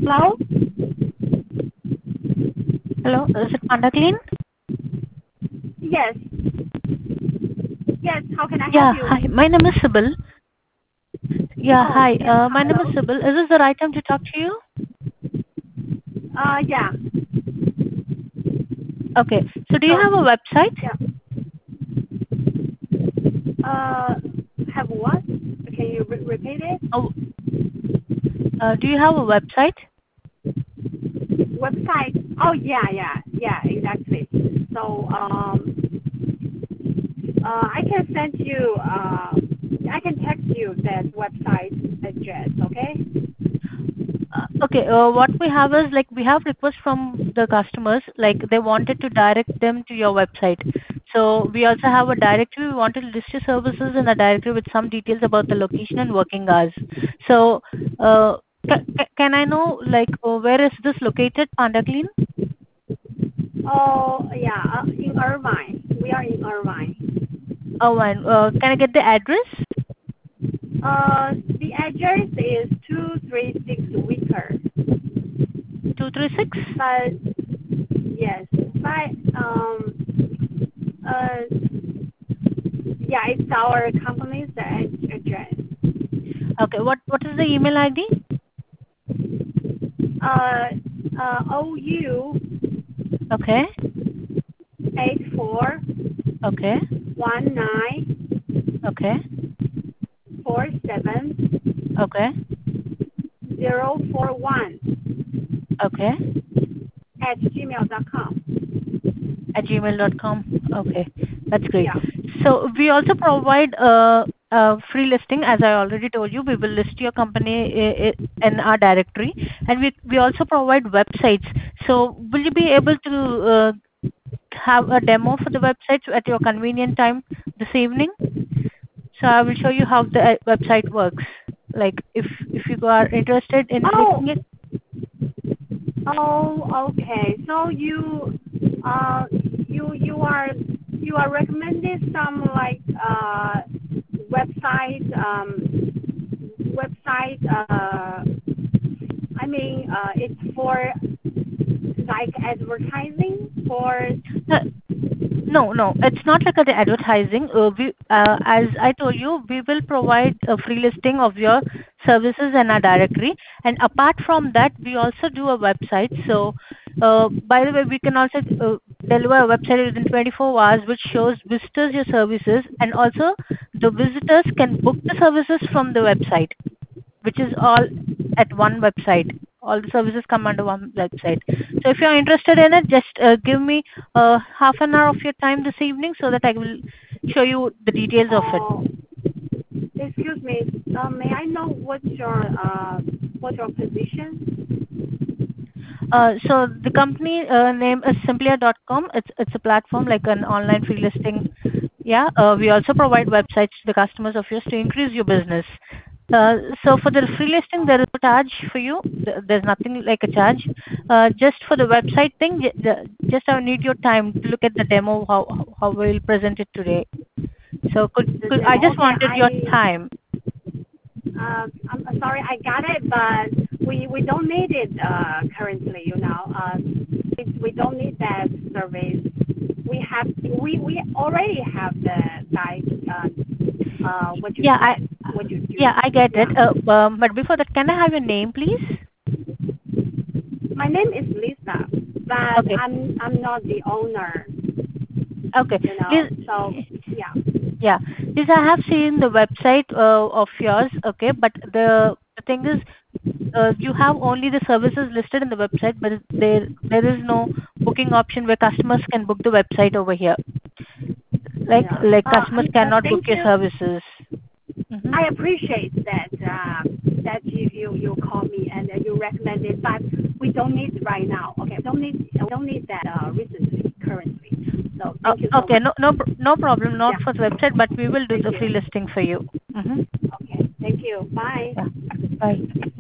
Hello? Hello, is it Panda Clean? Yes. Yes, how can I help Yeah, you? hi. My name is Sybil. Yeah, Oh, hi. yes, My name is hello. Sybil. Is this the right time to talk to you? Yeah. Okay. So do you So, have a website? yeah. Have what? Can you repeat it? Oh, do you have a website? Website? Oh, yeah, exactly. So, I can send you, I can text you that website address, okay? Okay. What we have is like we have requests from the customers, like they wanted to direct them to your website. So we also have a directory. We want to list your services in a directory with some details about the location and working hours. So, can I know like where is this located, Panda Clean? Oh, yeah, in Irvine. We are in Irvine. Oh, and can I get the address? The address is 236 Wicker. 236? But, yes, but, uh, yeah, it's our company's address. Okay. What is the email ID? Uh, OU Okay. Okay. Okay. 841947 Okay. 041 Okay. at gmail.com. At gmail.com. Okay. That's great. Yeah. So we also provide free listing. As I already told you, we will list your company in our directory, and we also provide websites. So will you be able to have a demo for the websites at your convenient time this evening? So I will show you how the website works. Like if you are interested in Oh, making it. okay. So you are recommending some like website website I mean it's for like advertising for Uh, no, it's not like the advertising. As I told you, we will provide a free listing of your services in our directory, and apart from that, we also do a website. So, by the way, we can also deliver a website within 24 hours, which shows visitors your services, and also the visitors can book the services from the website, which is all at one website. All the services come under one website. So if you're interested in it, just give me half an hour of your time this evening so that I will show you the details of it. oh excuse me, may I know what's your position? So the company name is Simplia.com. It's a platform like an online free listing. Yeah. We also provide websites to the customers of yours to increase your business. So for the free listing, there is no charge for you. There's nothing like a charge. Just for the website thing, just I need your time to look at the demo, how we'll present it today. So The could I demo. just Okay, wanted your time. I'm sorry, I got it, but we don't need it currently. You know, we don't need that service. We already have the like what you Yeah, said, what you do. I get it. Yeah. But before that, can I have your name, please? My name is Lisa, but Okay. I'm not the owner. Okay. You know, Liz, so yeah. yeah. Liz, I have seen the website of yours, okay, but the thing is, you have only the services listed in the website, but there is no booking option where customers can book the website over here. Yeah. Like customers cannot book Thank your you. services. Mm-hmm. I appreciate that that you call me and you recommend it, but we don't need it right now. Okay, don't need that recently currently. So thank you so Okay, much. no problem. Not Yeah, for the website, but we will do thank the free you. listing for you. Mm-hmm. Okay, thank you. Bye. Yeah. Bye.